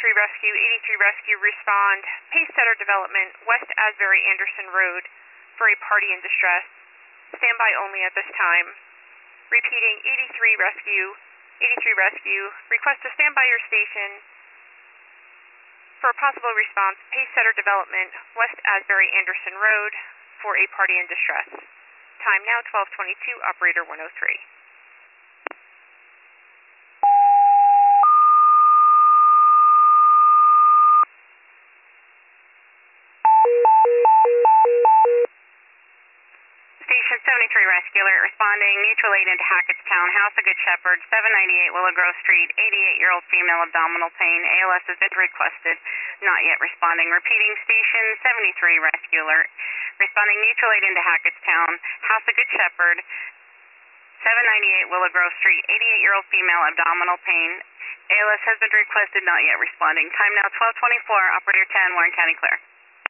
Rescue, 83 Rescue, respond. Pace Setter Development, West Asbury Anderson Road, for a party in distress. Standby only at this time. Repeating, 83 Rescue, request to stand by your station for a possible response. Pace Setter Development, West Asbury Anderson Road, for a party in distress. Time now 12:22, operator 103. Station 73 Rescue Alert responding, mutual aid into Hackettstown, House of Good Shepherd, 798 Willow Grove Street, 88-year-old female abdominal pain, ALS has been requested, not yet responding. Repeating, Station 73 Rescue Alert responding, mutual aid into Hackettstown, House of Good Shepherd, 798 Willow Grove Street, 88-year-old female abdominal pain, ALS has been requested, not yet responding. Time now 12:24, operator 10, Warren County clear.